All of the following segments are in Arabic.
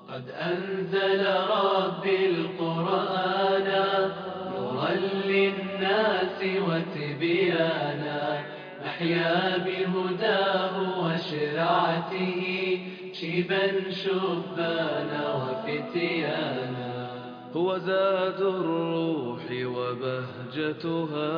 قد أنزل ربي القرآن نورا للناس وتبيانا، نحيا بهداه وشرعته شيبا شبانا وفتيانا. هو زاد الروح وبهجتها.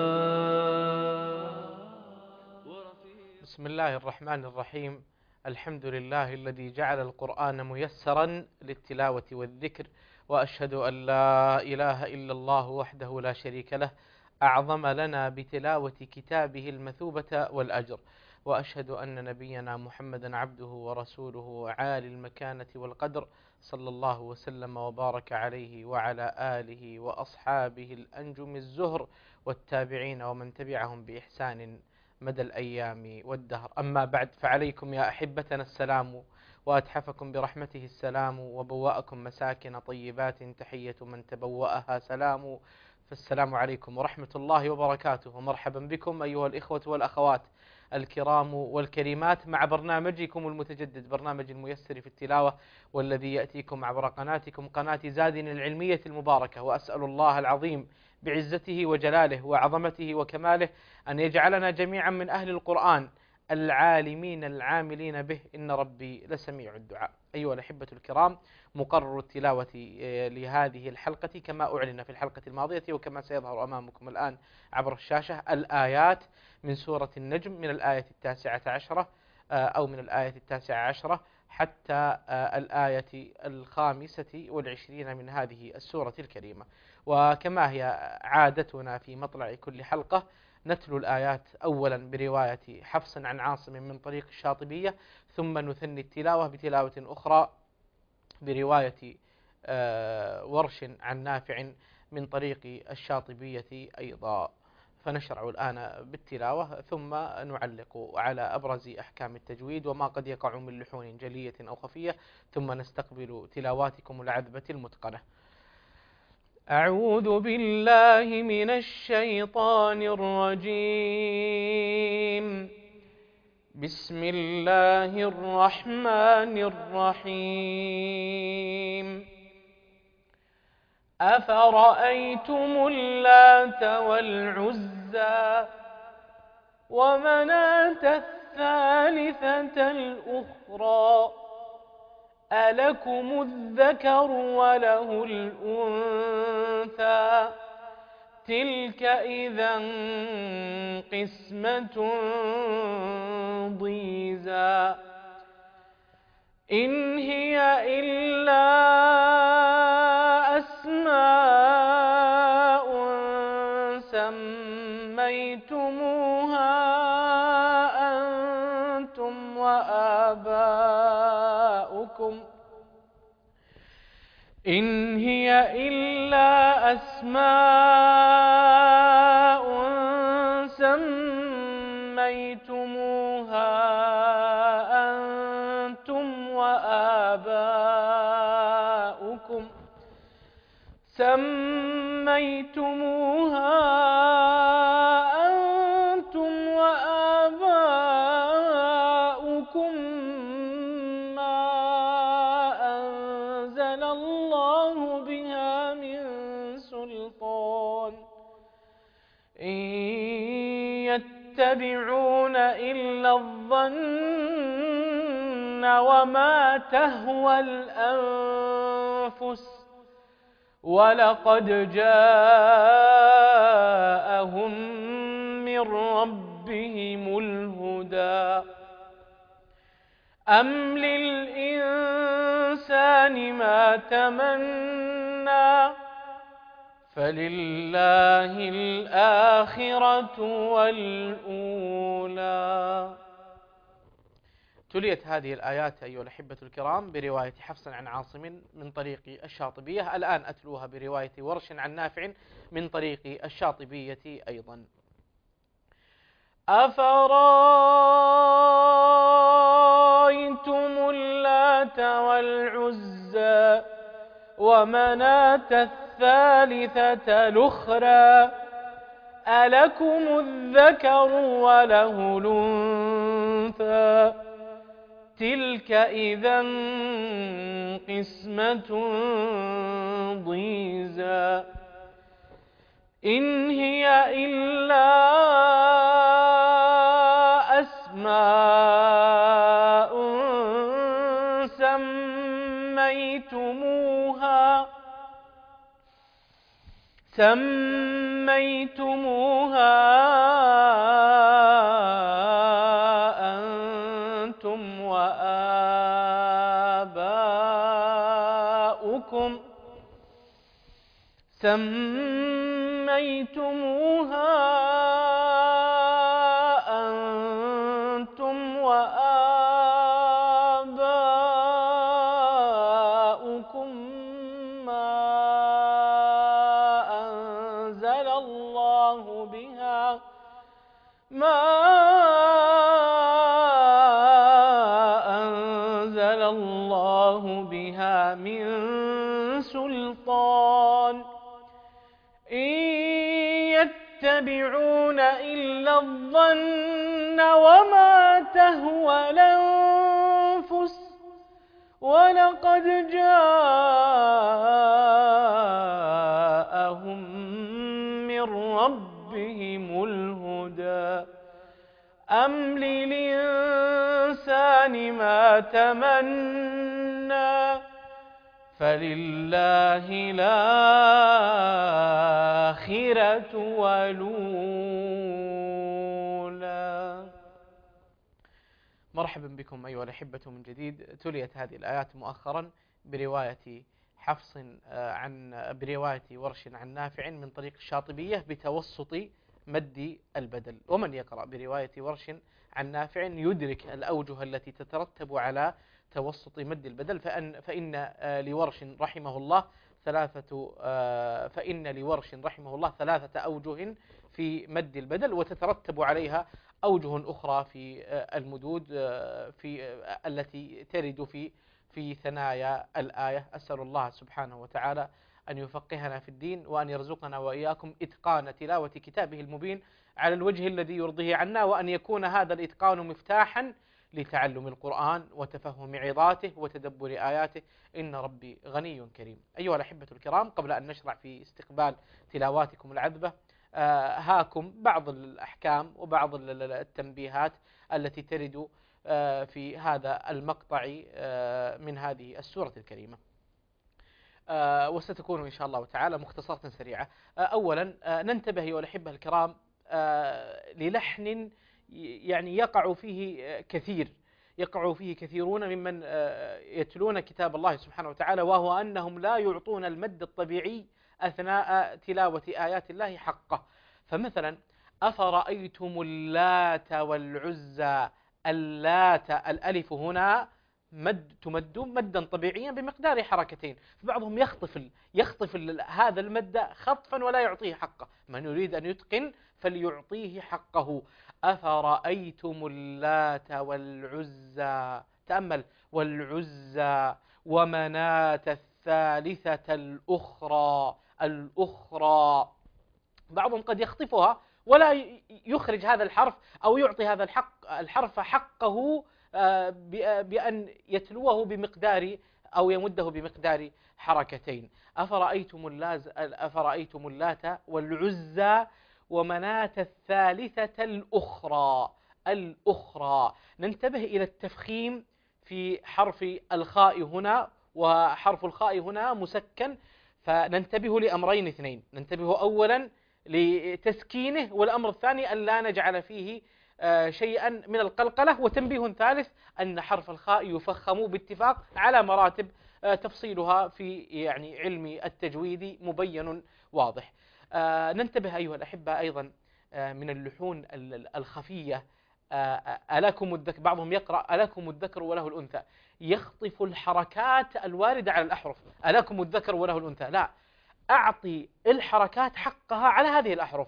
بسم الله الرحمن الرحيم. الحمد لله الذي جعل القرآن ميسرا للتلاوة والذكر، وأشهد أن لا إله إلا الله وحده لا شريك له أعظم لنا بتلاوة كتابه المثوبة والأجر، وأشهد أن نبينا محمدا عبده ورسوله عالي المكانة والقدر، صلى الله وسلم وبارك عليه وعلى آله وأصحابه الأنجم الزهر والتابعين ومن تبعهم بإحسان مدى الأيام والدهر. أما بعد، فعليكم يا أحبتنا السلام، وأتحفكم برحمته السلام، وبوأكم مساكن طيبات تحية من تبوأها سلام. فالسلام عليكم ورحمة الله وبركاته، ومرحبا بكم أيها الإخوة والأخوات الكرام والكريمات مع برنامجكم المتجدد، برنامج الميسر في التلاوة، والذي يأتيكم عبر قناتكم، قناة زاد العلمية المباركة. وأسأل الله العظيم بعزته وجلاله وعظمته وكماله أن يجعلنا جميعا من أهل القرآن العالمين العاملين به، إن ربي لسميع الدعاء. أيها الأحبة الكرام، مقرر التلاوة لهذه الحلقة كما أعلن في الحلقة الماضية وكما سيظهر أمامكم الآن عبر الشاشة، الآيات من سورة النجم من الآية 19 أو من الآية 19 حتى الآية 25 من هذه السورة الكريمة. وكما هي عادتنا في مطلع كل حلقة، نتلو الآيات أولا برواية حفص عن عاصم من طريق الشاطبية، ثم نثني التلاوة بتلاوة أخرى برواية ورش عن نافع من طريق الشاطبية أيضا. فنشرع الآن بالتلاوة، ثم نعلق على أبرز أحكام التجويد وما قد يقع من لحون جلية أو خفية، ثم نستقبل تلاواتكم العذبة المتقنة. أعوذ بالله من الشيطان الرجيم. بسم الله الرحمن الرحيم. أفرأيتم اللات والعزى ومناة الثالثة الأخرى ألكم الذكر وله الأنثى تلك إذا قسمة ضيزى إن هي إلا أسماء سميتموها أنتم وآباؤكم إن هي إلا أسماء سميتموها أنتم وآباؤكم ما أنزل الله بها من سلطان إن يتبعون إلا الظن وما تهوى الأنفس ولقد جاءهم من ربهم الهدى أم للإنسان ما تمنى فلله الآخرة والأولى. تليت هذه الآيات أيها الأحبة الكرام برواية حفص عن عاصم من طريق الشاطبية. الآن أتلوها برواية ورش عن نافع من طريق الشاطبية أيضا. أفرأيتم اللات والعزى ومناة الثالثة الأخرى ألكم الذكر وله الأنثى تلك إذا قسمة ضيزى إن هي إلا أسماء سميتموها أنتم وآباؤكم ما أنزل الله بها من سلطان إن يتبعون إلا الظن وما تهوى الأنفس ولقد جاءهم من ربهم الهدى أم للإنسان ما تمنى فلله الآخرة والأولى. مرحبا بكم أيها الأحبة من جديد. تليت هذه الآيات مؤخرا برواية برواية ورش عن نافع من طريق الشاطبية بتوسط مد البدل، ومن يقرأ برواية ورش عن نافع يدرك الأوجه التي تترتب على توسط مد البدل، فإن لورش رحمه الله ثلاثة أوجه في مد البدل، وتترتب عليها أوجه أخرى في المدود التي ترد في ثنايا الآية. أسأل الله سبحانه وتعالى أن يفقهنا في الدين، وأن يرزقنا وإياكم إتقان تلاوة كتابه المبين على الوجه الذي يرضيه عنا، وأن يكون هذا الإتقان مفتاحا لتعلم القرآن وتفهم عظاته وتدبر آياته، إن ربي غني كريم. أيها الأحبة الكرام، قبل أن نشرع في استقبال تلاواتكم العذبة، هاكم بعض الأحكام وبعض التنبيهات التي ترد في هذا المقطع من هذه السورة الكريمة، وستكون إن شاء الله تعالى مختصرة سريعة. أولا ننتبه أيها الأحبة الكرام للحن يعني يقع فيه كثيرون ممن يتلون كتاب الله سبحانه وتعالى، وهو أنهم لا يعطون المد الطبيعي أثناء تلاوة آيات الله حقه. فمثلا أفرأيتم اللات والعزى، اللات الألف هنا تمد مدا طبيعيا بمقدار حركتين، فبعضهم يخطف هذا المد خطفا ولا يعطيه حقه. من يريد أن يتقن فليعطيه حقه. أفرأيتم اللات والعزى، تأمل، والعزى ومناة الثالثة الأخرى. بعضهم قد يخطفها ولا يخرج هذا الحرف أو يعطي هذا الحرف حقه بأن يتلوه بمقدار أو يمده بمقدار حركتين. أفرأيتم اللات والعزى ومناة الثالثة الأخرى. ننتبه إلى التفخيم في حرف الخاء هنا، وحرف الخاء هنا مسكن، فننتبه لأمرين اثنين. ننتبه أولا لتسكينه، والأمر الثاني أن لا نجعل فيه شيئا من القلقلة. وتنبيه ثالث أن حرف الخاء يفخم باتفاق على مراتب تفصيلها في يعني علم التجويد مبين واضح. ننتبه أيها الأحبة أيضا من اللحون الخفية. ألكم الذكر، بعضهم يقرأ ألكم الذكر وله الأنثى، يخطف الحركات الواردة على الأحرف. ألكم الذكر وله الأنثى، لا، أعطي الحركات حقها على هذه الأحرف.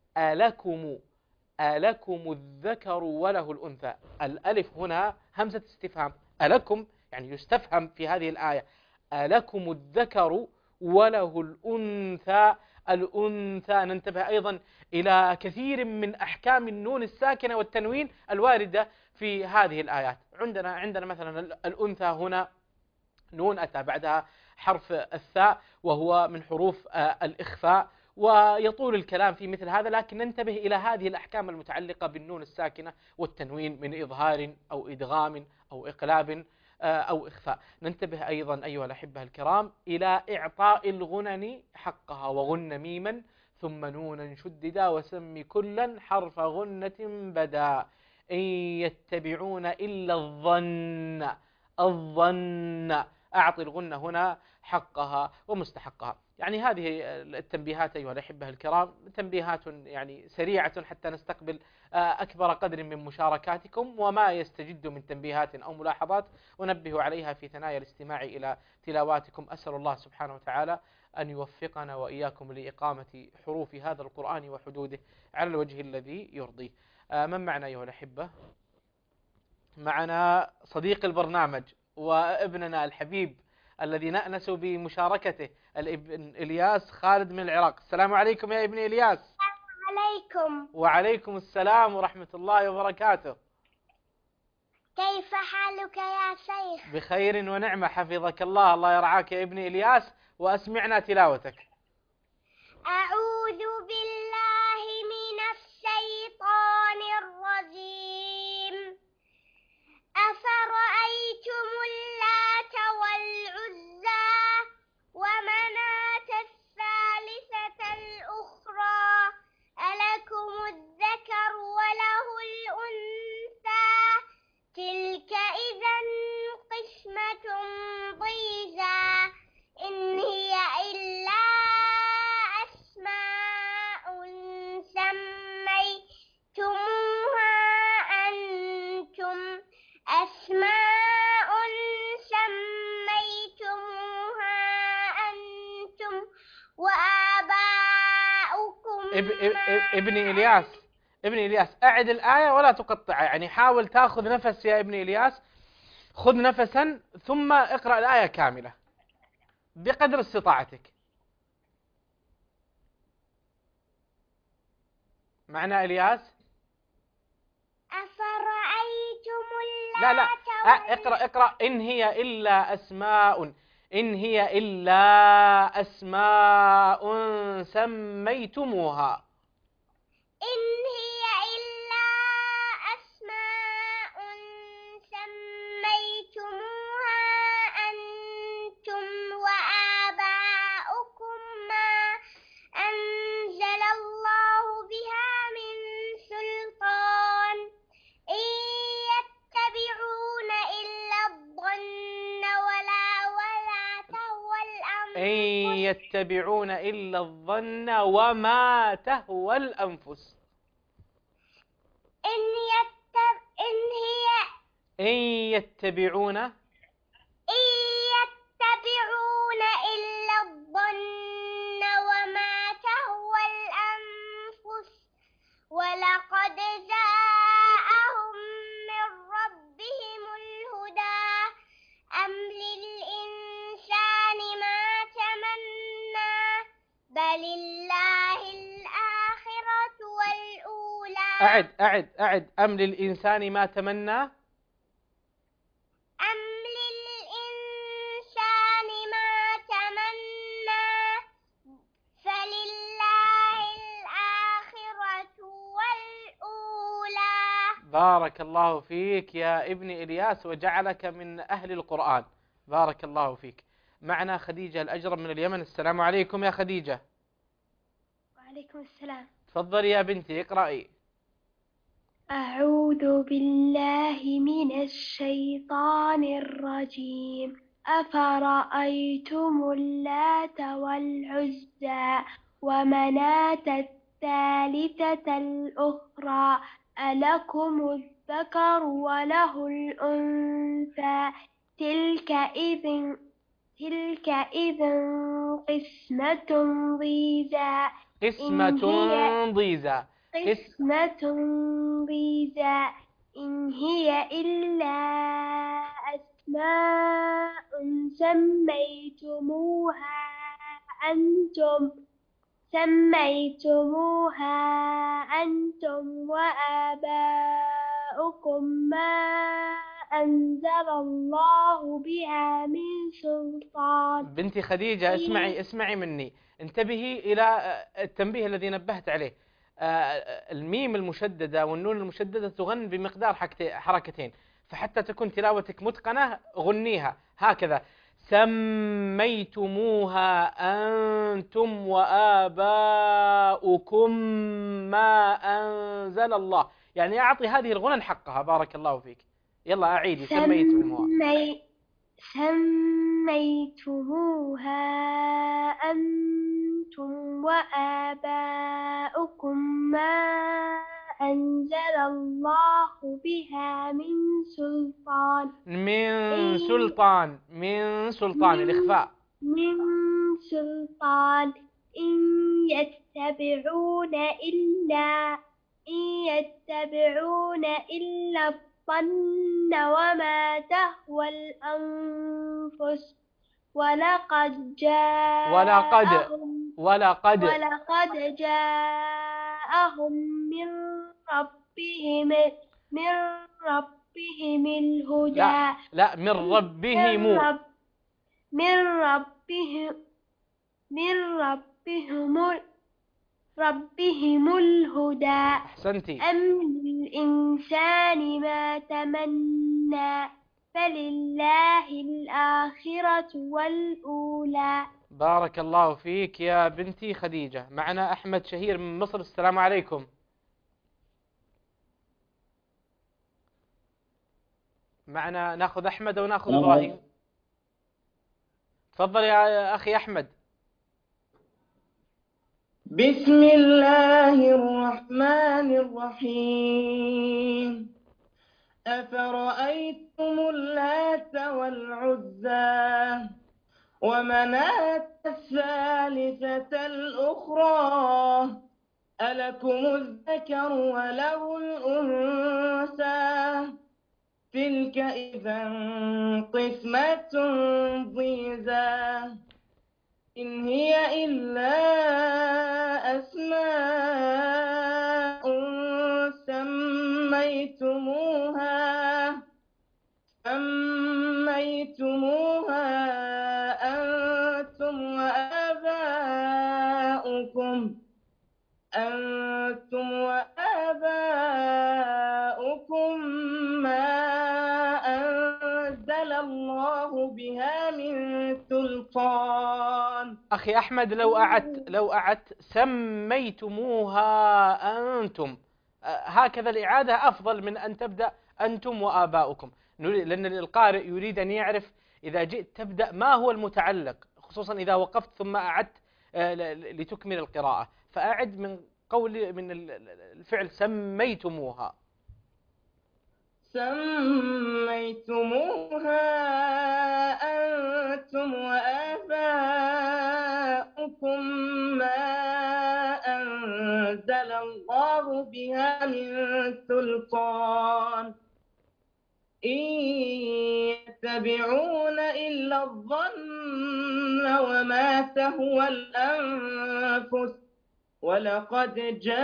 ألكم الذكر وله الأنثى، الألف هنا همزة استفهام، ألكم يعني يستفهم في هذه الآية. ألكم الذكر وله الأنثى. ننتبه أيضا إلى كثير من أحكام النون الساكنة والتنوين الواردة في هذه الآيات. عندنا مثلا الأنثى هنا نون أتى بعدها حرف الثاء وهو من حروف الإخفاء، ويطول الكلام في مثل هذا، لكن ننتبه إلى هذه الأحكام المتعلقة بالنون الساكنة والتنوين من إظهار أو إدغام أو إقلاب أو إخفاء. ننتبه أيضا أيها الأحبة الكرام إلى إعطاء الغنن حقها، وغن ميما ثم نونا شددا وسم كلا حرف غنة بدا، إن يتبعون إلا الظن. الظن، أعطي الغنة هنا حقها ومستحقها. يعني هذه التنبيهات أيها الأحبة الكرام تنبيهات يعني سريعة حتى نستقبل أكبر قدر من مشاركاتكم، وما يستجد من تنبيهات أو ملاحظات أنبه عليها في ثنايا الاستماع إلى تلاواتكم. أسأل الله سبحانه وتعالى أن يوفقنا وإياكم لإقامة حروف هذا القرآن وحدوده على الوجه الذي يرضيه. من معنا أيها الأحبة؟ معنا صديق البرنامج وابننا الحبيب الذي نأنس بمشاركته، الابن إلياس خالد من العراق. السلام عليكم يا ابن إلياس. عليكم. وعليكم السلام ورحمة الله وبركاته. كيف حالك يا شيخ؟ بخير ونعمة حفظك الله. الله يرعاك يا ابن إلياس، وأسمعنا تلاوتك. أعوذ بالله من الشيطان الرجيم. أفرأيتم اللات والعزى ومناة الثالثة الأخرى ألكم الذكر وله الأنثى تلك إذا قسمة ضيزى إن هي إلا أسماء أنتم وآباؤكم ابن إلياس أعد الآية ولا تقطع، يعني حاول تأخذ نفس يا ابن إلياس، خذ نفسا ثم اقرأ الآية كاملة بقدر استطاعتك. معنا إلياس؟ أفرأيتم لا اللات اقرأ إن هي إلا أسماء، إن هي إلا أسماء سميتموها. إن هي إلا أسماء سميتموها أنتم وآباؤكم ما أنزل الله بها من سلطان إن يتبعون إلا الظن يتبعون إلا الظن وما تهوى الأنفس. إن يتبعون إلا الظن وما تهوى الأنفس ولقد جاءهم من ربهم الهدى أم للإنسان ما تمنى بل الله الآخرة والأولى. أعد أم للإنسان ما تمنى. أم للإنسان ما تمنى فلله الآخرة والأولى. بارك الله فيك يا ابن إلياس وجعلك من أهل القرآن، بارك الله فيك. معنا خديجة الأجرم من اليمن. السلام عليكم يا خديجة. وعليكم السلام. تفضلي يا بنتي اقرأي. أعوذ بالله من الشيطان الرجيم. أفرأيتم اللات والعزى ومناة الثالثة الأخرى ألكم الذكر وله الأنثى تلك إذن قسمة ضيزى. إن هي إلا أسماء سميتموها أنتم وآباؤكم آباؤكم ما أنزل الله بها من سلطان. بنتي خديجة اسمعي مني، انتبهي إلى التنبيه الذي نبهت عليه. الميم المشددة والنون المشددة تغن بمقدار حركتين، فحتى تكون تلاوتك متقنة غنيها هكذا: سميتموها أنتم وآباؤكم ما أنزل الله، يعني أعطي هذه الغنن حقها. بارك الله فيك. يلا أعيدي. سميتموها أنتم وآباؤكم ما أنزل الله بها من سلطان. من سلطان الإخفاء. من سلطان إن يتبعون إلا الظن وما تهوى الأنفس ولقد جاءهم من ربهم الهدى. لا من ربهم الهدى. أحسنتي. أم للإنسان ما تمنى فلله الآخرة والأولى. بارك الله فيك يا بنتي خديجة. معنا أحمد شهير من مصر. السلام عليكم. معنا ناخذ أحمد أو ناخذ إبراهيم؟ تفضل يا أخي أحمد. بسم الله الرحمن الرحيم. أفرأيتم اللات والعزى ومناة الثالثة الأخرى ألكم الذكر وله الأنثى تلك إذا قسمة ضيزى إن هي إلا أسماء سميتموها أنتم وآباؤكم ما أنزل الله بها من سلطان. أخي أحمد لو أعدت سميتموها أنتم، هكذا الإعادة أفضل من أن تبدأ أنتم وآباؤكم، لأن القارئ يريد أن يعرف إذا جئت تبدأ ما هو المتعلق، خصوصا إذا وقفت ثم أعدت لتكمل القراءة. فأعد من الفعل سميتموها. أنتم وآباؤكم ما أنزل الله بها من سلطان إن يتبعون إلا الظن وما تهوى الأنفس ولقد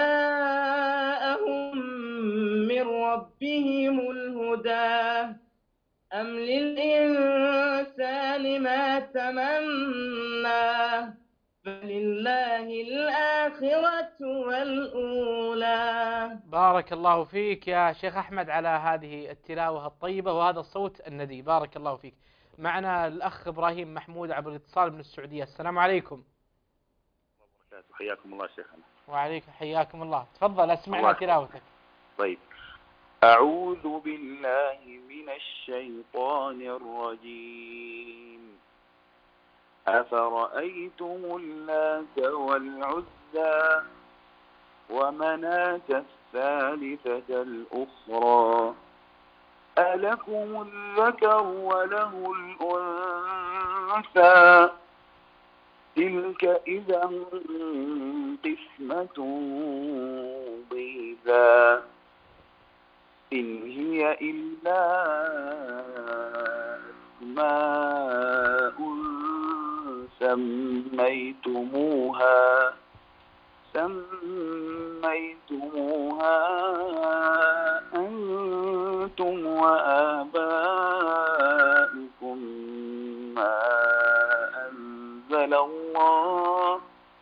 جاءهم من ربهم الهدى أم للإنسان ما تمنى فلله الآخرة والأولى. بارك الله فيك يا شيخ أحمد على هذه التلاوة الطيبة وهذا الصوت الندي. بارك الله فيك. معنا الأخ إبراهيم محمود عبر الاتصال من السعودية. السلام عليكم. حياكم الله شيخنا. وعليكم حياكم الله. تفضل أسمعنا تلاوتك. طيب. أعوذ بالله من الشيطان الرجيم. أفرأيتم اللات والعزى ومناة الثالثة الأخرى ألكم الذكر وله الأنثى تلك إذا قسمة ضيزى إن هي إلا أسماء سميتموها أنتم وآباؤكم ما أنزل الله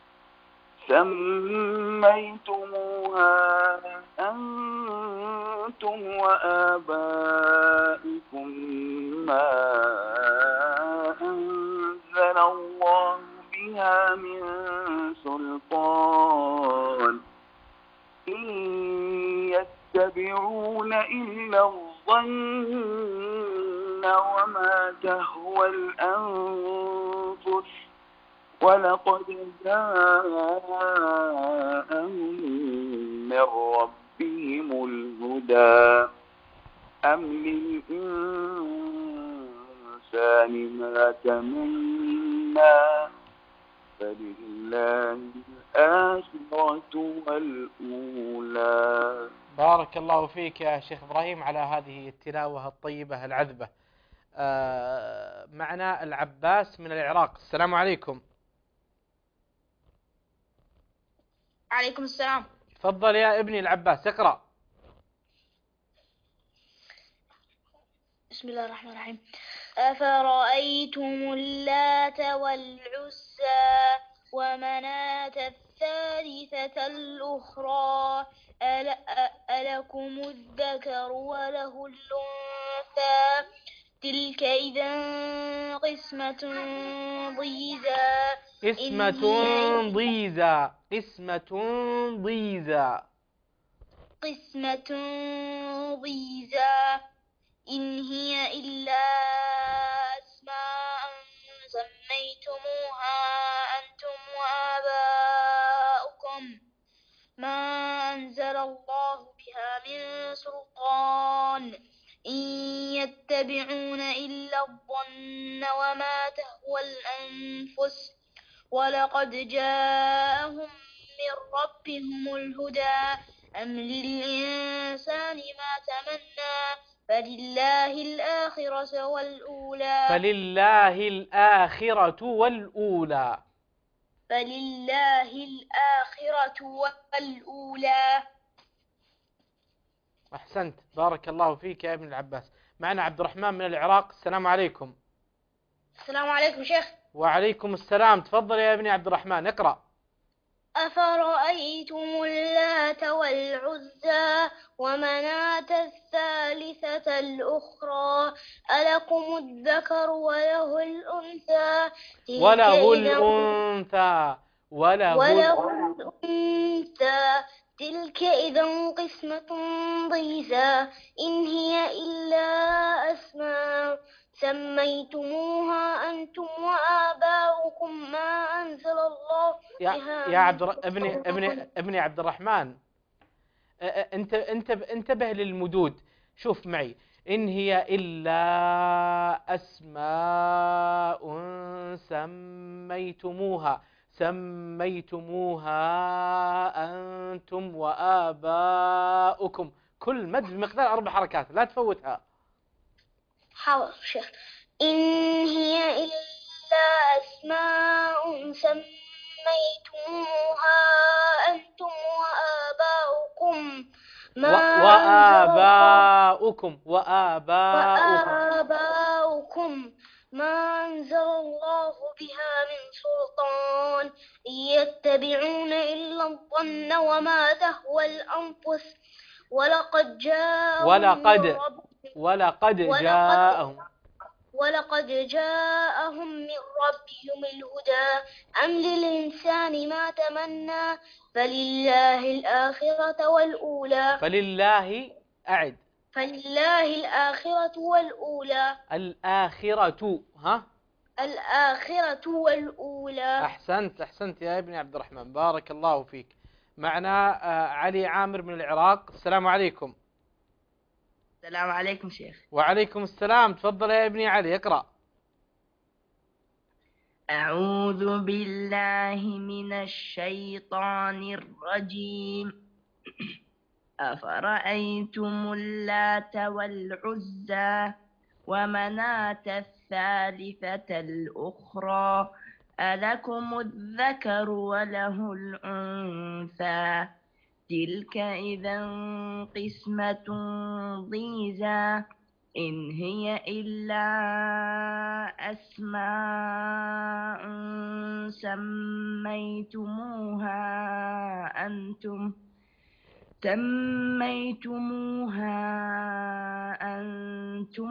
سميتموها أنتم وآباؤكم ما أنزل الله بها من سلطان إن يتبعون إلا الظن وما تهوى الأنفس ولقد جاءهم من ربهم الهدى أم للإنسان ما تمنى فلله الآخرة والأولى. بارك الله فيك يا شيخ إبراهيم على هذه التلاوة الطيبة العذبة. معنا العباس من العراق. السلام عليكم. عليكم السلام. تفضل يا ابني العباس، اقرأ. بسم الله الرحمن الرحيم. أفرأيتم اللات والعزى ومناة الثالثة الأخرى ألكم الذكر وله الأنثى تلك إذا قسمة ضيزى. قسمة ضيزى إن هي إلا أسماء سميتموها أنتم وآباؤكم ما أنزل الله بها من سلطان إن يتبعون إلا الظن وما تهوى الأنفس ولقد جاءهم من ربهم الهدى أم للإنسان ما تمنى فلله الآخرة والأولى. أحسنت، بارك الله فيك يا ابن العباس. معنا عبد الرحمن من العراق. السلام عليكم. السلام عليكم شيخ. وعليكم السلام. تفضل يا ابني عبد الرحمن، اقرأ. أفرأيتم اللات والعزى ومناة الثالثة الأخرى ألكم الذكر وله الأنثى تلك إذا قسمة ضيزى إن هي إلا أسماء سميتموها أنتم وآباؤكم ما أنزل الله بها يا ابني عبد الرحمن، انتبه للمدود. شوف معي، إن هي إلا أسماء سميتموها أنتم وآباؤكم. كل مد بمقدار 4 حركات، لا تفوتها. حاضر شيخ. إن هي إلا أسماء سميتموها أنتم وآباؤكم ما أنزل الله بها من سلطان إن يتبعون إلا الظن وما تهوى الأنفس ولقد جاءهم من ربهم الهدى أم للإنسان ما تمنى فلله الآخرة والأولى. فلله الآخرة والأولى. الآخرة والأولى. أحسنت يا ابن عبد الرحمن، بارك الله فيك. معنا علي عامر من العراق. السلام عليكم. السلام عليكم شيخ. وعليكم السلام. تفضل يا ابني علي، اقرأ. أعوذ بالله من الشيطان الرجيم. أفرأيتم اللات والعزى ومناة الثالثة الأخرى ألكم الذكر وله الأنثى تلك إذا قسمة ضيزى إن هي إلا أسماء سميتموها أنتم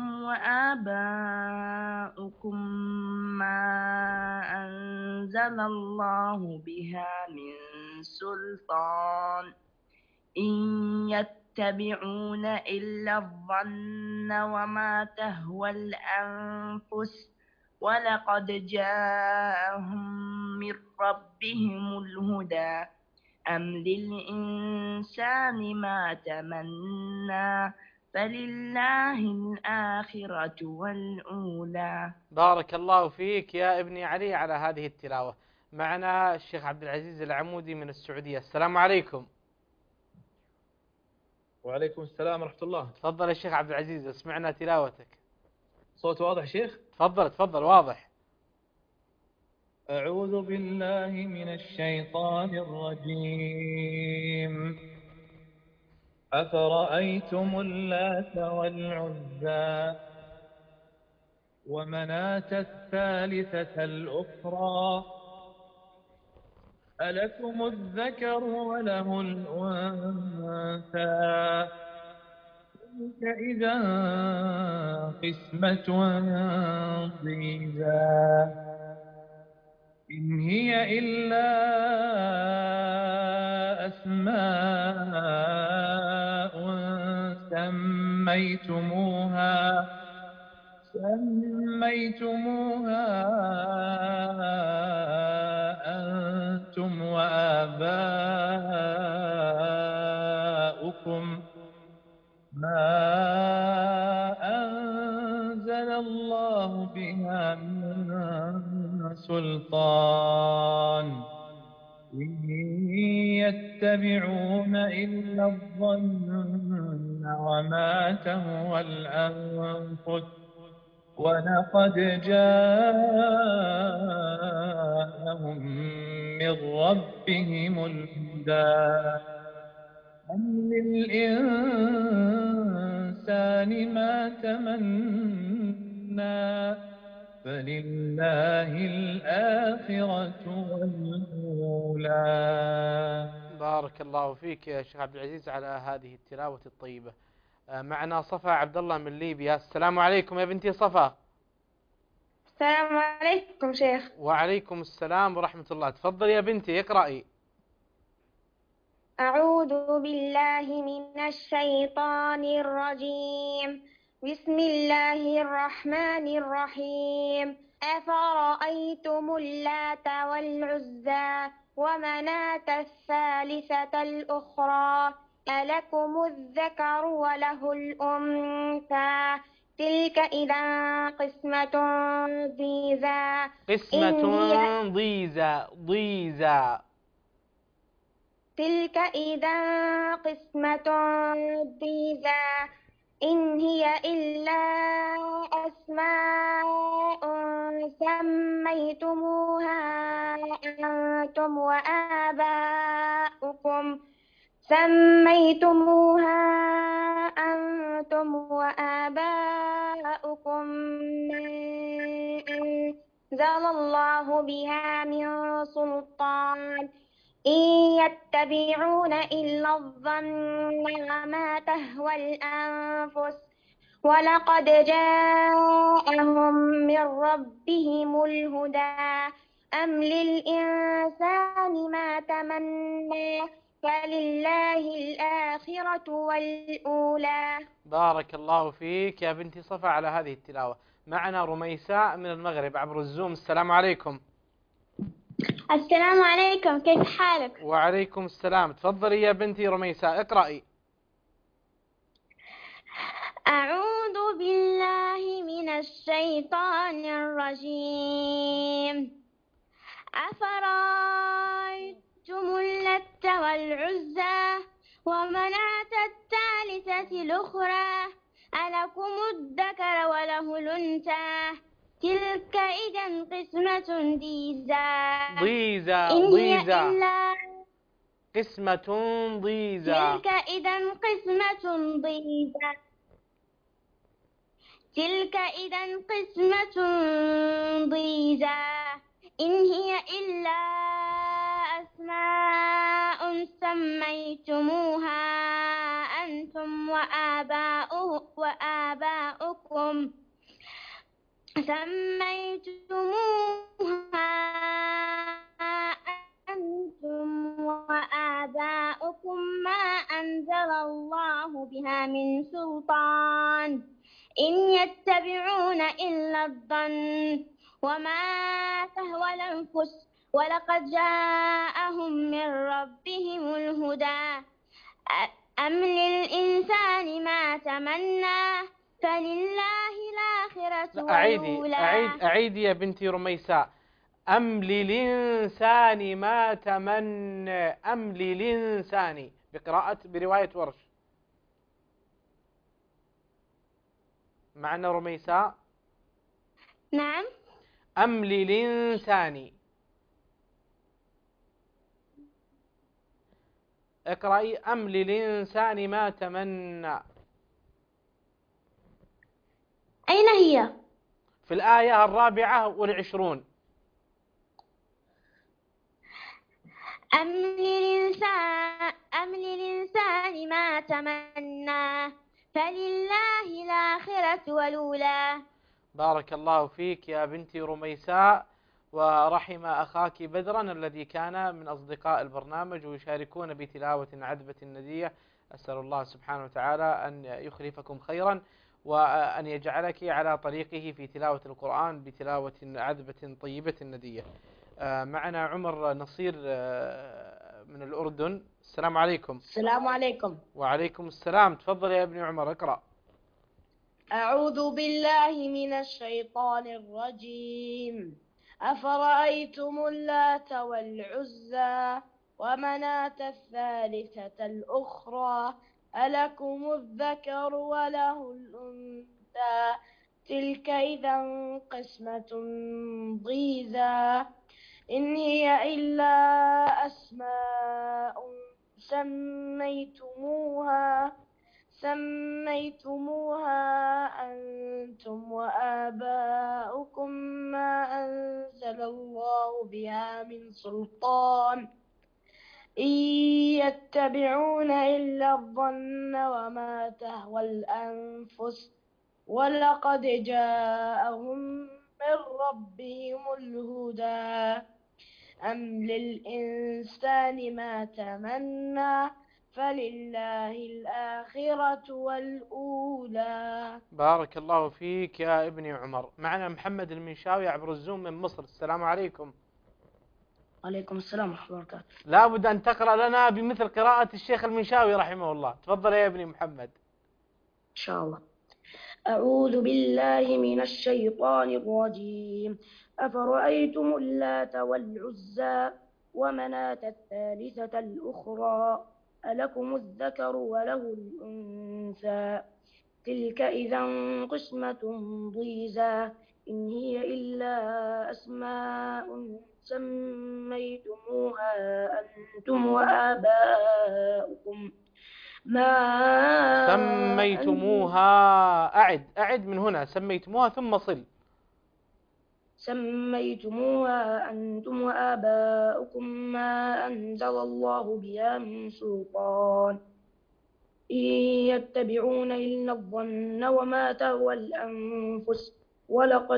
وآباؤكم ما أنزل الله بها من سلطان إن يتبعون إلا الظن وما تهوى الأنفس ولقد جاءهم من ربهم الهدى أم للإنسان ما تمنى فلله الآخرة والأولى. بارك الله فيك يا ابني علي على هذه التلاوة. معنا الشيخ عبد العزيز العمودي من السعودية. السلام عليكم. وعليكم السلام ورحمة الله. تفضل يا شيخ عبد العزيز، اسمعنا تلاوتك. صوت واضح شيخ؟ تفضل واضح. أعوذ بالله من الشيطان الرجيم. أفرأيتم اللات والعزى ومناة الثالثة الأخرى ألكم الذكر وله الأنثى تلك إذا قسمة ضيزى إن هي إلا أسماء سميتموها أنتم وآباؤكم ما أنزل الله بها من سلطان إن يتبعون إلا الظن وما تهوى الأنفس ولقد جاءهم من ربهم الهدى أم للإنسان ما تمنى فلله الآخرة والأولى. بارك الله فيك يا شيخ عبد العزيز على هذه التلاوة الطيبة. معنا صفا عبد الله من ليبيا. السلام عليكم يا بنتي صفا. السلام عليكم شيخ. وعليكم السلام ورحمة الله. تفضل يا بنتي اقرأي. أعوذ بالله من الشيطان الرجيم. بسم الله الرحمن الرحيم. أفرأيتم اللات والعزى ومناة الثالثة الأخرى ألكم الذكر وله الأنثى تلك إذا قسمة ضيزى. ضيزى. تلك إذا قسمة ضيزى إن هي إلا أسماء سميتموها أنتم وآباؤكم ما أنزل الله بها من سلطان إن يتبعون إلا الظن وما تهوى الأنفس ولقد جاءهم من ربهم الهدى أم للإنسان ما تمنى فلله الآخرة والأولى. بارك الله فيك يا بنتي صفا على هذه التلاوة. معنا رميساء من المغرب عبر الزوم. السلام عليكم. السلام عليكم، كيف حالك؟ وعليكم السلام. تفضلي يا بنتي رميساء اقرأي. أعوذ بالله من الشيطان الرجيم. أفرأيتم اللات والعزى ومناة الثالثة الأخرى ألكم الذكر وله الأنثى تلك إذا قسمة ضيزى قسمة ضيزى. تلك إذا قسمة ضيزى تلك إذا قسمة ضيزى إن هي إلا أسماء سميتموها أنتم وآباؤكم ما أنزل الله بها من سلطان إن يتبعون إلا الظن وما تهوى الأنفس ولقد جاءهم من ربهم الهدى أم للإنسان ما تمنى فلله الآخرة والأولى. أعيدي يا بنتي رميساء. أم للإنسان ما تمنى. أم للإنسان برواية ورش. معنا رميساء؟ نعم. أم للإنسان. اقرأي أم للإنسان ما تمنى. أين هي؟ في الآية 24. أم للإنسان ما تمنى فلله الآخرة والأولى. بارك الله فيك يا بنتي رميساء، ورحم أخاك بدرا الذي كان من أصدقاء البرنامج ويشاركون بتلاوة عذبة الندية. أسأل الله سبحانه وتعالى أن يخلفكم خيرا وأن يجعلك على طريقه في تلاوة القرآن بتلاوة عذبة طيبة الندية. معنا عمر نصير من الأردن. السلام عليكم. السلام عليكم. وعليكم السلام. تفضل يا ابن عمر اقرأ. أعوذ بالله من الشيطان الرجيم. أفرأيتم اللات والعزى ومناة الثالثة الأخرى ألكم الذكر وله الأنثى تلك إذا قسمة ضيزى إن هي إلا أسماء سميتموها أنتم وآباؤكم ما أنزل الله بها من سلطان إن يتبعون إلا الظن وما تهوى الأنفس ولقد جاءهم من ربهم الهدى أم للإنسان ما تمنى فلله الآخرة والأولى. بارك الله فيك يا ابن عمر. معنا محمد المنشاوي عبر الزوم من مصر. السلام عليكم. عليكم السلام ورحمة الله وبركاته. لا بد أن تقرأ لنا بمثل قراءة الشيخ المنشاوي رحمه الله. تفضل يا ابني محمد. إن شاء الله. أعوذ بالله من الشيطان الرجيم. أفرأيتم اللات والعزى ومناة الثالثة الأخرى ألكم الذكر وله الأنثى تلك إذا قسمة ضيزى إن هي إلا أسماء سميتموها أنتم وآباؤكم ما سميتموها. أعد من هنا. سميتموها ثم صل. سميتموها أنتم وآباؤكم ما أنزل الله بها من سلطان إن يتبعون إلا الظن وما تهوى الأنفس ولقد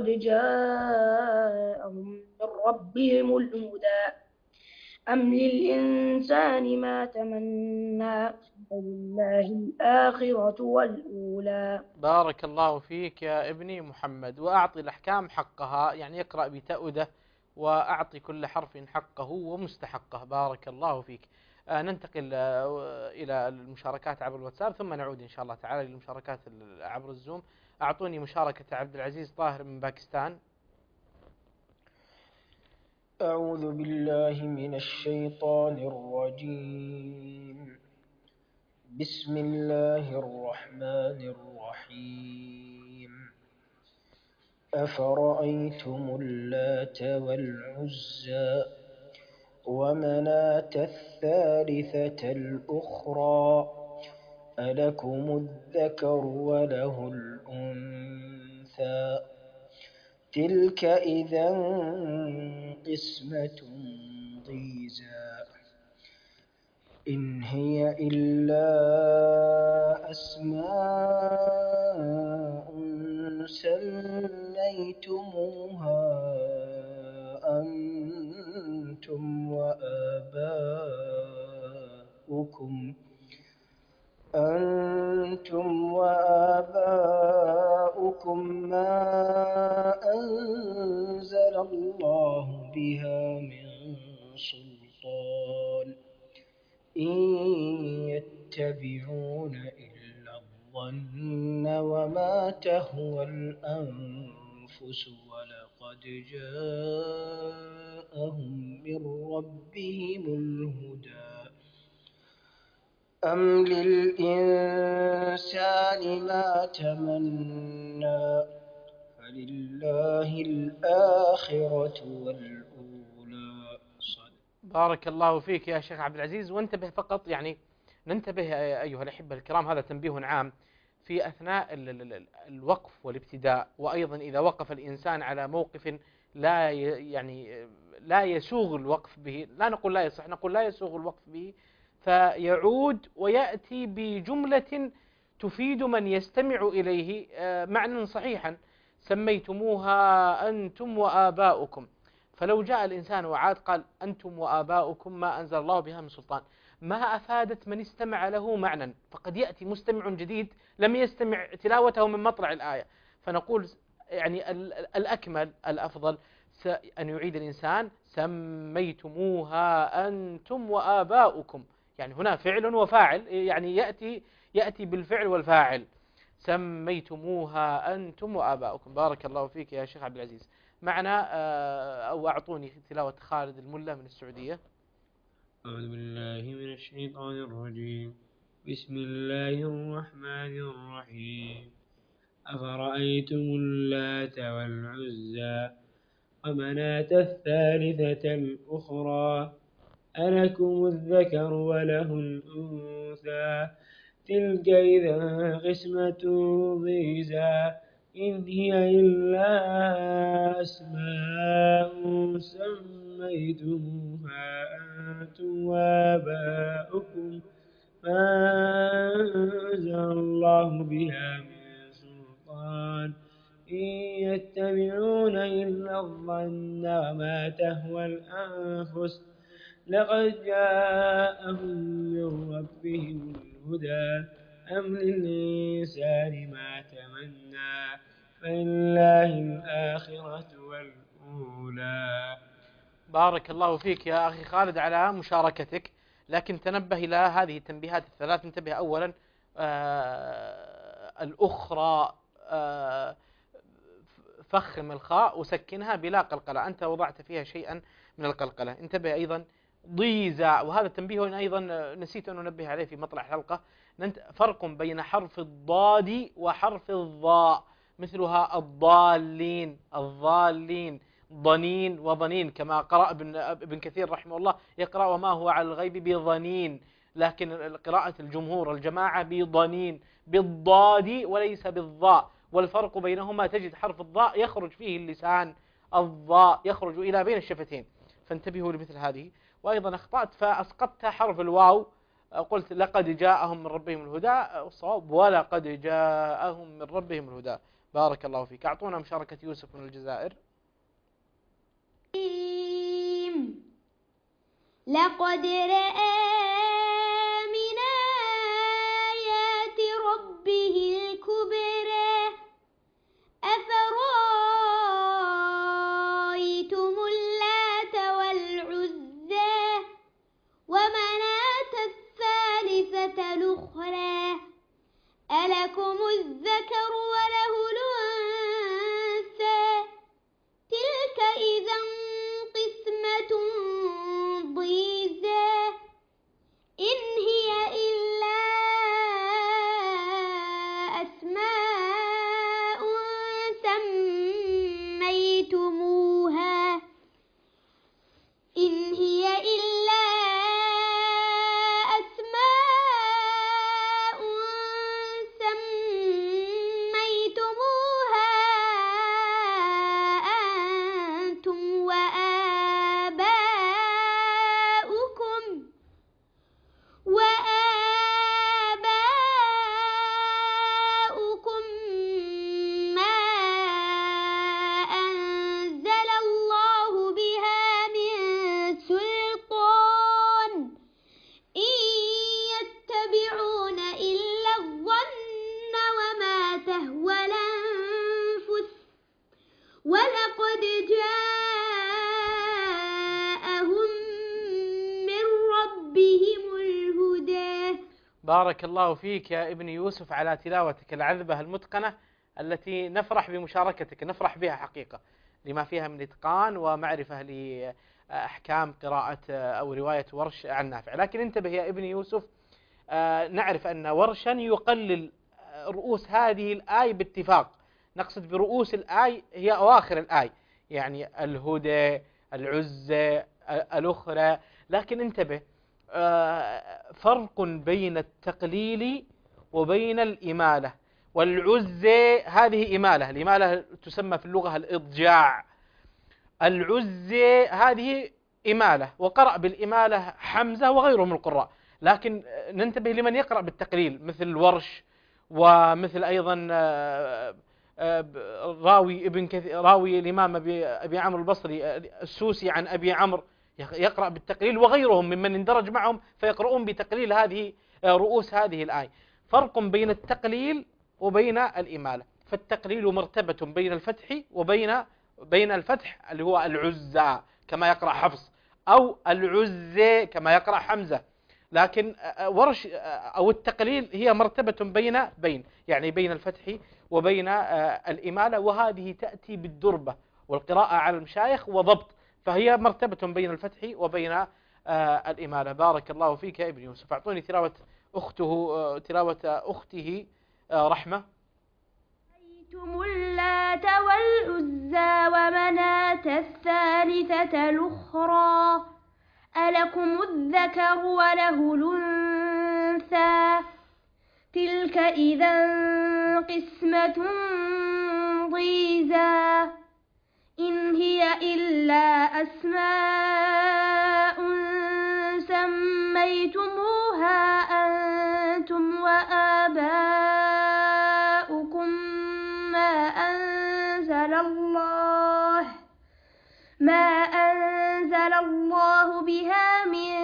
جاءهم من ربهم الهدى أم للإنسان ما تمنى فلله الآخرة والأولى. بارك الله فيك يا ابني محمد. وأعطي الأحكام حقها، يعني يقرأ بتأودة وأعطي كل حرف حقه ومستحقه. بارك الله فيك. ننتقل إلى المشاركات عبر الواتساب ثم نعود إن شاء الله تعالى للمشاركات عبر الزوم. أعطوني مشاركة عبد العزيز طاهر من باكستان. أعوذ بالله من الشيطان الرجيم. بسم الله الرحمن الرحيم. أفرأيتم اللات والعزى ومناة الثالثة الأخرى ألكم الذكر وله الأنثى تلك إذا قسمة ضيزى إن هي إلا أسماء سميتموها أنتم وآباؤكم ما أنزل الله بها من سلطان إن يتبعون إلا الظن وما تهوى الأنفس ولقد جاءهم من ربهم الهدى أم للإنسان ما تمنى فلله الآخرة والأولى. بارك الله فيك يا شيخ عبد العزيز. وانتبه فقط، يعني ننتبه أيها الأحبة الكرام، هذا تنبيه عام في أثناء الوقف والابتداء، وأيضا إذا وقف الإنسان على موقف لا يسوغ الوقف به، لا نقول لا يصح، نقول لا يسوغ الوقف به، فيعود ويأتي بجملة تفيد من يستمع إليه معنى صحيحا: سميتموها أنتم وآباؤكم. فلو جاء الإنسان وعاد قال أنتم وآباؤكم ما أنزل الله بها من سلطان، ما أفادت من استمع له معنى، فقد يأتي مستمع جديد لم يستمع تلاوته من مطلع الآية. فنقول يعني الأكمل الأفضل أن يعيد الإنسان سميتموها أنتم وآباؤكم، يعني هنا فعل وفاعل، يعني يأتي بالفعل والفاعل، سميتموها أنتم وآباؤكم. بارك الله فيك يا شيخ عبد العزيز. معنا أو أعطوني تلاوة خالد الملا من السعودية. أعوذ بالله من الشيطان الرجيم. بسم الله الرحمن الرحيم. أفرأيتم اللات والعزى ومناة الثالثة الأخرى ألكم الذكر وله الأنثى تلك إذا قسمة ضيزى إن هي إلا أسماء سميتموها أنتم وآباؤكم ما أنزل الله بها من سلطان إن يتبعون إلا الظن وما تهوى الأنفس لقد جاءهم من ربهم الهدى أم للإنسان ما تمنى فلله الآخرة والأولى. بارك الله فيك يا أخي خالد على مشاركتك، لكن تنبه إلى هذه التنبيهات الثلاث. انتبه أولا الأخرى، فخم الخاء وسكنها بلا قلقلة، أنت وضعت فيها شيئا من القلقلة. انتبه أيضا ضيزى، وهذا تنبيه أيضا نسيت أن أنبه عليه في مطلع الحلقة، فرق بين حرف الضاد وحرف الضاء، مثلها الضالين، الضالين، ضنين وضنين، كما قرأ ابن كثير رحمه الله يقرأ وما هو على الغيب بضنين، لكن قراءة الجمهور الجماعة بضنين بالضاد وليس بالضاء، والفرق بينهما تجد حرف الضاء يخرج فيه اللسان، الضاء يخرج إلى بين الشفتين، فانتبهوا لمثل هذه. وأيضا أخطأت فأسقطت حرف الواو، قلت لقد جاءهم من ربهم الهدى، والصواب ولقد جاءهم من ربهم الهدى. بارك الله فيك. أعطونا مشاركة يوسف من الجزائر. لقد رأى من آيات ربه الكبرى أفرأيتم اللات والعزى ومناة الثالثة الأخرى ألكم الذكر وله الأنثى تلك إذا قسمة ضيزى إن هي إلا أسماء سميتموها بارك الله فيك يا ابن يوسف على تلاوتك العذبة المتقنة التي نفرح بمشاركتك، نفرح بها حقيقة لما فيها من إتقان ومعرفة لأحكام قراءة أو رواية ورش عن نافع. لكن انتبه يا ابن يوسف، نعرف أن ورشا يقلل رؤوس هذه الآية باتفاق. نقصد برؤوس الآية هي أواخر الآية، يعني الهدى، العزة، الأخرى. لكن انتبه، فرق بين التقليل وبين الإمالة. والعزة هذه إمالة، الإمالة تسمى في اللغة الإضجاع، العزة هذه إمالة، وقرأ بالإمالة حمزة وغيره من القراء. لكن ننتبه لمن يقرأ بالتقليل مثل ورش، ومثل أيضا راوي ابن كثير، راوي الإمام أبي عمرو البصري السوسي عن أبي عمرو يقرأ بالتقليل، وغيرهم ممن اندرج معهم فيقرؤون بتقليل هذه رؤوس هذه الآية. فرق بين التقليل وبين الإمالة. فالتقليل مرتبة بين الفتح وبين الفتح اللي هو العزة كما يقرأ حفص، أو العزة كما يقرأ حمزة. لكن ورش أو التقليل هي مرتبة بين يعني بين الفتح وبين الإمالة، وهذه تأتي بالدربة والقراءة على المشايخ وضبط، فهي مرتبة بين الفتح وبين الإمالة. بارك الله فيك يا ابن يوسف. أعطوني تلاوة أخته رحمة. أيتم اللات والعزى ومناة الثالثة الأخرى ألكم الذكر وله الأنثى تلك إذا قسمة ضيزى إن هي إلا أسماء سميتموها أنتم وآباؤكم ما أنزل الله بها من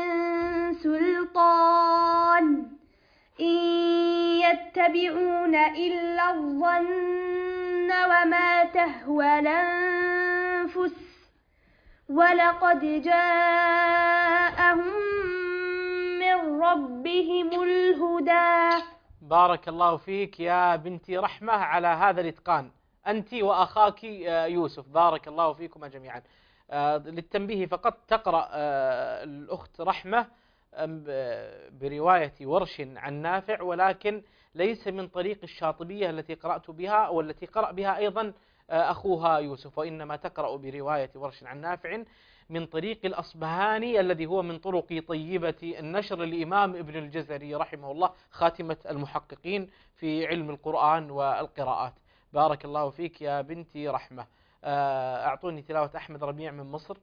سلطان إن يتبعون إلا الظن وما تهوى الأنفس ولقد جاءهم من ربهم الهدى. بارك الله فيك يا بنتي رحمة على هذا الإتقان، أنت وأخاك يوسف، بارك الله فيكما جميعا. للتنبيه فقط، تقرأ الأخت رحمة برواية ورش عن نافع، ولكن ليس من طريق الشاطبية التي قرأت بها والتي قرأ بها أيضا أخوها يوسف، وإنما تقرأ برواية ورش عن نافع من طريق الأصبهاني الذي هو من طرق طيبة النشر للإمام ابن الجزري رحمه الله، خاتمة المحققين في علم القرآن والقراءات. بارك الله فيك يا بنتي رحمة. أعطوني تلاوة أحمد ربيع من مصر.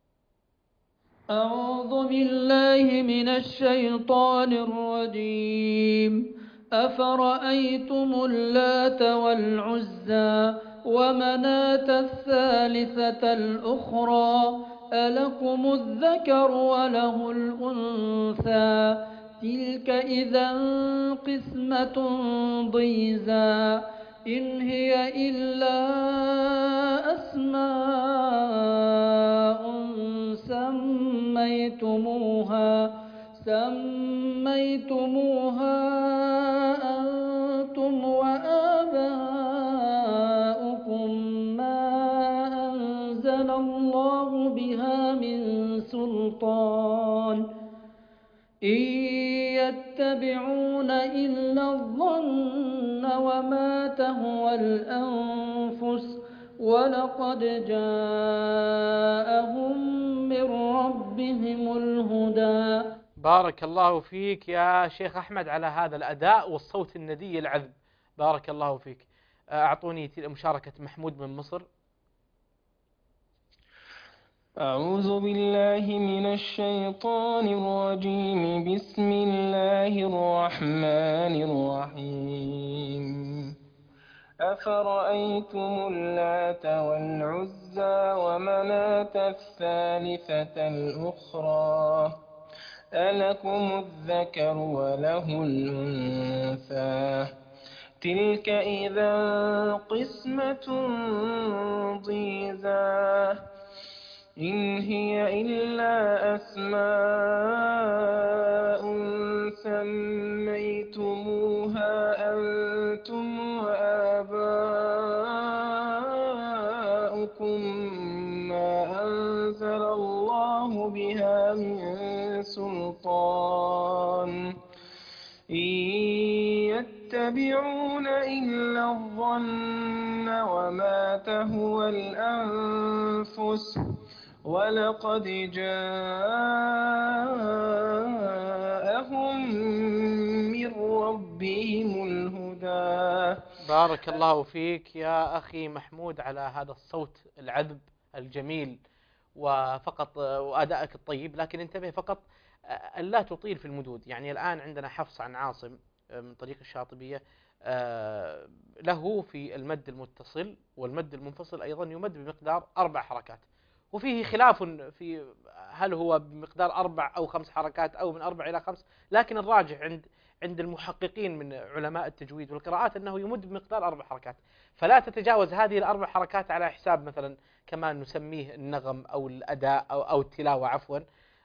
أعوذ بالله من الشيطان الرجيم. أفرأيتم اللات والعزى ومناة الثالثة الأخرى ألكم الذكر وله الأنثى تلك إذا قسمة ضيزى إن هي إلا أسماء سميتموها أنتم وآباؤكم ما أنزل الله بها من سلطان إن يتبعون إلا الظن وما تهوى الأنفس ولقد جاءهم من ربهم الهدى. بارك الله فيك يا شيخ أحمد على هذا الأداء والصوت الندي العذب، بارك الله فيك. أعطوني مشاركة محمود من مصر. أعوذ بالله من الشيطان الرجيم. بسم الله الرحمن الرحيم. أفرأيتم اللات والعزى ومناة الثالثة الأخرى ألكم الذكر وله الأنثى تلك إذا قسمة ضيزى إن هي إلا أسماء سميتموها الله بها من سلطان إن يتبعون إلا الظن وما تهوى الأنفس ولقد جاءهم من ربهم الهدى. بارك الله فيك يا أخي محمود على هذا الصوت العذب الجميل وأدائك الطيب، لكن انتبه فقط ألا تطيل في المدود. يعني الآن عندنا حفص عن عاصم من طريق الشاطبية، له في المد المتصل والمد المنفصل أيضا يمد بمقدار 4 حركات، وفيه خلاف في هل هو بمقدار 4 أو 5 حركات أو من 4 إلى 5، لكن الراجح عند المحققين من علماء التجويد والقراءات أنه يمد بمقدار 4 حركات، فلا تتجاوز هذه ال4 حركات على حساب مثلا كما نسميه النغم أو الأداء أو التلاوة عفوا،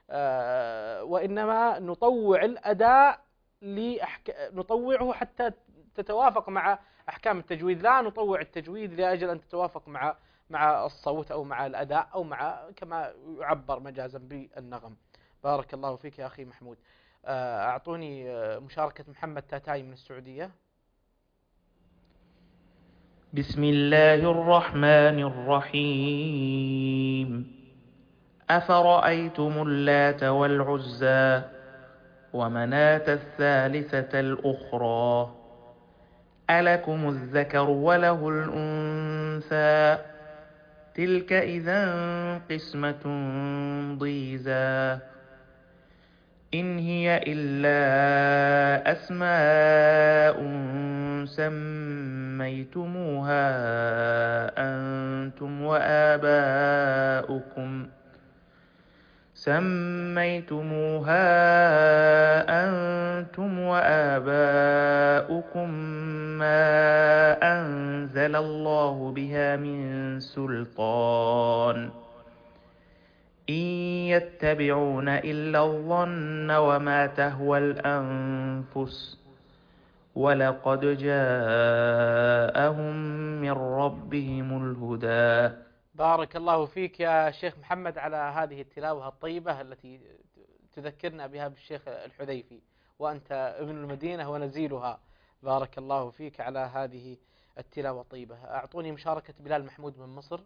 وإنما نطوع الأداء نطوعه حتى تتوافق مع أحكام التجويد، لا نطوع التجويد لأجل أن تتوافق مع الصوت أو مع الأداء أو مع كما يعبر مجازا بالنغم. بارك الله فيك يا أخي محمود. أعطوني مشاركة محمد تاتاي من السعودية. بسم الله الرحمن الرحيم. أفرأيتم اللات والعزى ومناة الثالثة الأخرى ألكم الذكر وله الأنثى تلك إذا قسمة ضيزى إن هي إلا أسماء سميتموها أنتم وآباؤكم ما أنزل الله بها من سلطان إن يتبعون إلا الظن وما تهوى الأنفس ولقد جاءهم من ربهم الهدى. بارك الله فيك يا شيخ محمد على هذه التلاوة الطيبة التي تذكرنا بها بالشيخ الحذيفي، وأنت ابن المدينة ونزيلها. بارك الله فيك على هذه التلاوة الطيبة. أعطوني مشاركة بلال محمود من مصر،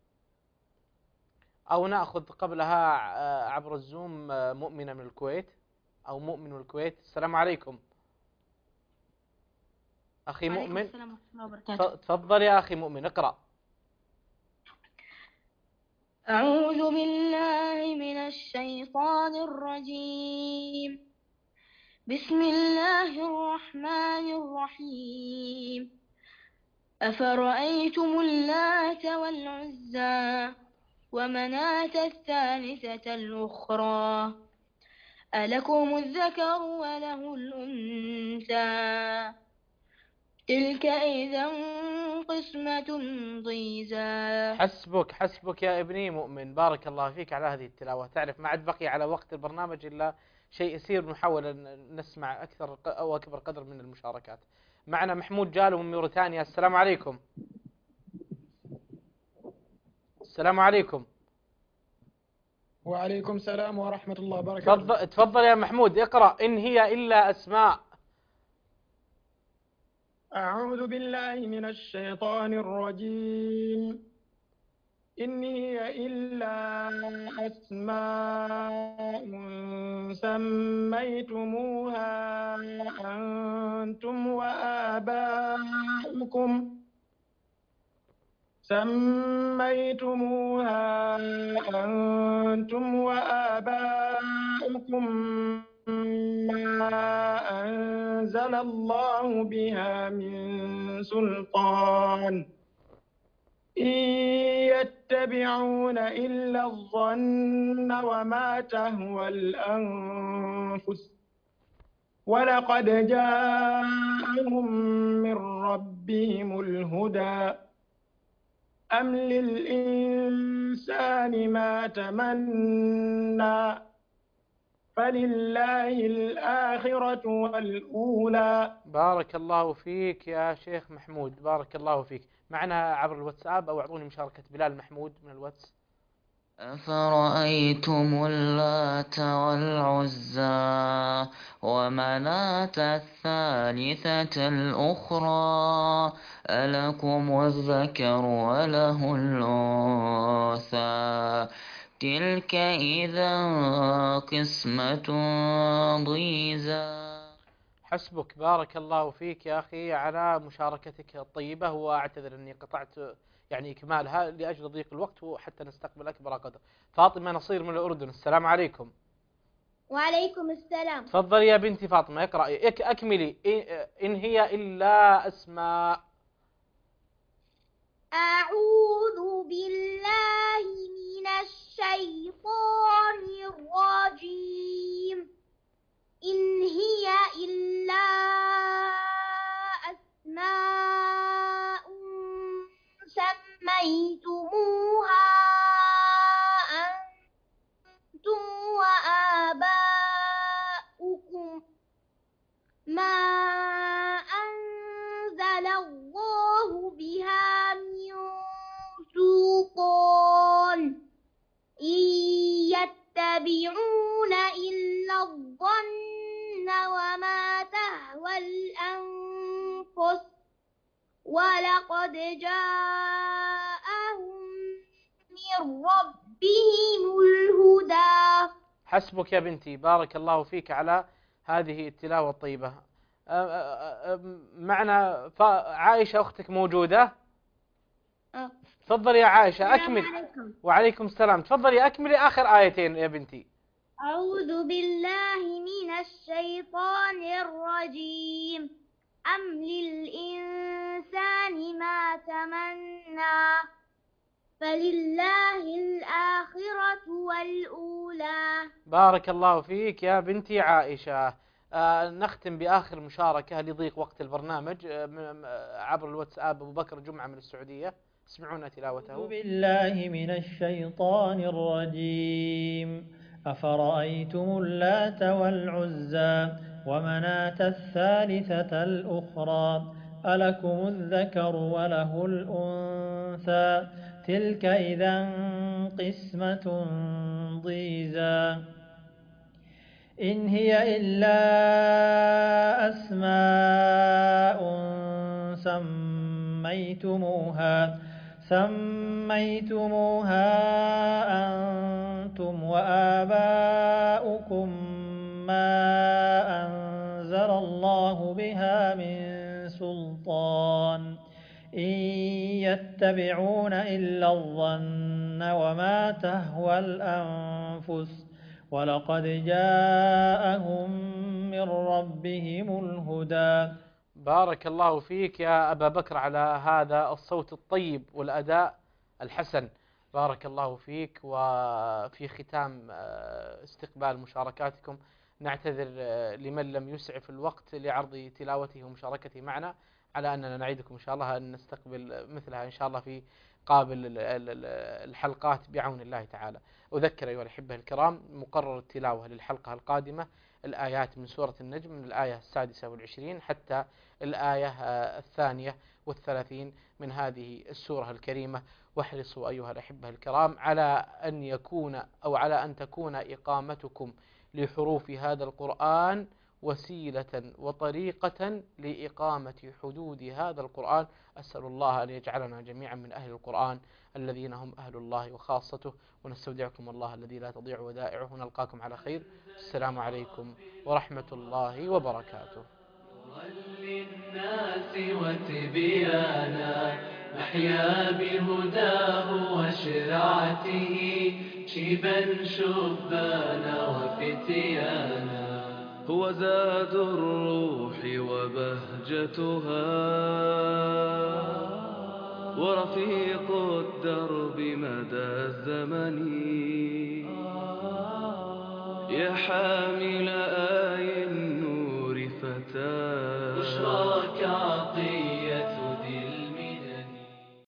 أو نأخذ قبلها عبر الزوم مؤمنة من الكويت أو مؤمن من الكويت. السلام عليكم أخي مؤمن. تفضل يا أخي مؤمن، اقرأ. أعوذ بالله من الشيطان الرجيم. بسم الله الرحمن الرحيم. أفرأيتم اللات والعزى ومناة الثالثة الأخرى ألكم الذكر وله الأنثى تلك إذا قسمة ضيزى. حسبك يا ابني مؤمن، بارك الله فيك على هذه التلاوة. تعرف ما عاد بقي على وقت البرنامج إلا شيء يسير، نحاول أن نسمع أكثر أو أكبر قدر من المشاركات. معنا محمود جالو من موريتانيا. السلام عليكم. السلام عليكم. وعليكم السلام ورحمة الله وبركاته. تفضل يا محمود، اقرأ. إن هي إلا أسماء. أعوذ بالله من الشيطان الرجيم. إن هي إلا أسماء سميتموها أنتم وآباؤكم ما أنزل الله بها من سلطان إن يتبعون إلا الظن وما تهوى الأنفس ولقد جاءهم من ربهم الهدى أم للإنسان ما تمنى فلله الآخرة والأولى. بارك الله فيك يا شيخ محمود، بارك الله فيك. معنا عبر الواتساب، أو أعطوني مشاركة بلال محمود من الواتس. أفرأيتم اللات والعزى ومناة الثالثة الأخرى ألكم الذكر وله الأنثى تلك إذا قسمة ضيزى. حسبك، بارك الله فيك يا أخي على مشاركتك الطيبة، وأعتذر أني قطعت يعني إكمالها لأجل ضيق الوقت وحتى نستقبل أكبر قدر. فاطمة نصير من الأردن، السلام عليكم. وعليكم السلام. تفضلي يا بنتي فاطمة، اقرأي أكملي. إن هي إلا أسماء. أعوذ بالله من الشيطان الرجيم. إن هي إلا أسماء سميتموها أنتم وآباؤكم ما أنزل الله بها من سلطان إن يتبعون إلا الظن وما تهوى الأنفس ولقد جاءهم من ربهم الهدى. حسبك يا بنتي، بارك الله فيك على هذه التلاوة الطيبة. معنا عائشة أختك موجودة؟ تفضلي يا عائشة أكمل. وعليكم السلام. تفضلي أكملي آخر آيتين يا بنتي. أعوذ بالله من الشيطان الرجيم. أم للإنسان ما تمنى فلله الآخرة والأولى. بارك الله فيك يا بنتي عائشة. نختم بآخر مشاركة لضيق وقت البرنامج عبر الواتساب. أبو بكر جمعة من السعودية، اسمعونا تلاوته. أعوذ بالله من الشيطان الرجيم. أفرأيتم اللات والعزى ومناة الثالثة الأخرى ألكم الذكر وله الأنثى تلك إذا قسمة ضيزى. إن هي إلا أسماء سميتموها أنتم وآباؤكم ما أنزل الله بها من سلطان إن يتبعون إلا الظن وما تهوى الأنفس ولقد جاءهم من ربهم الهدى. بارك الله فيك يا أبا بكر على هذا الصوت الطيب والأداء الحسن، بارك الله فيك. وفي ختام استقبال مشاركاتكم نعتذر لمن لم يسعف الوقت لعرض تلاوته ومشاركته معنا، على أننا نعيدكم إن شاء الله أن نستقبل مثلها إن شاء الله في قابل الحلقات بعون الله تعالى. أذكر أيها الأحبة الكرام مقرر التلاوة للحلقة القادمة الآيات من سورة النجم من الآية 26 حتى الآية 32 من هذه السورة الكريمة. واحرصوا أيها الأحبة الكرام على أن يكون أو على أن تكون إقامتكم لحروف هذا القرآن وسيلة وطريقة لإقامة حدود هذا القرآن. أسأل الله أن يجعلنا جميعا من أهل القرآن الذين هم أهل الله وخاصته، ونستودعكم الله الذي لا تضيع ودائعه، ونلقاكم على خير. السلام عليكم ورحمة الله وبركاته. للناس وتبيانا نحيا بهداه وشرعته شيبا شبانا وفتيانا. هو زاد الروح وبهجتها ورفيق الدرب مدى الزمن يا حامل